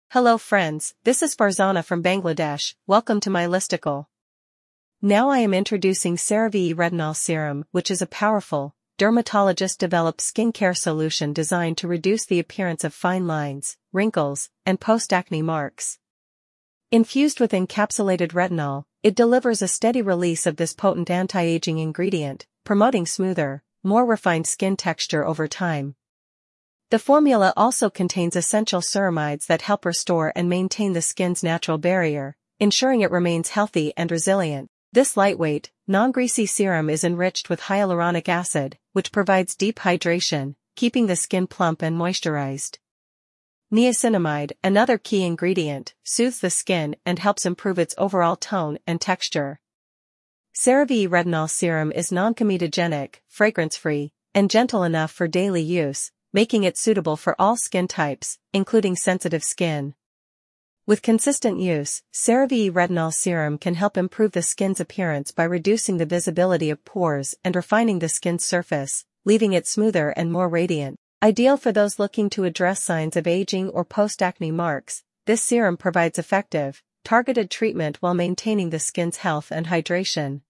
Hello friends, this is Farzana from Bangladesh. Welcome to my listicle. Now I am introducing CeraVe Retinol Serum, which is a powerful, dermatologist-developed skincare solution designed to reduce the appearance of fine lines, wrinkles, and post-acne marks. Infused with encapsulated retinol, it delivers a steady release of this potent anti-aging ingredient, promoting smoother, more refined skin texture over time. The formula also contains essential ceramides that help restore and maintain the skin's natural barrier, ensuring it remains healthy and resilient. This lightweight, non-greasy serum is enriched with hyaluronic acid, which provides deep hydration, keeping the skin plump and moisturized. Niacinamide, another key ingredient, soothes the skin and helps improve its overall tone and texture. CeraVe Retinol Serum is non-comedogenic, fragrance-free, and gentle enough for daily use, making it suitable for all skin types, including sensitive skin. With consistent use, CeraVe Retinol Serum can help improve the skin's appearance by reducing the visibility of pores and refining the skin's surface, leaving it smoother and more radiant. Ideal for those looking to address signs of aging or post-acne marks, this serum provides effective, targeted treatment while maintaining the skin's health and hydration.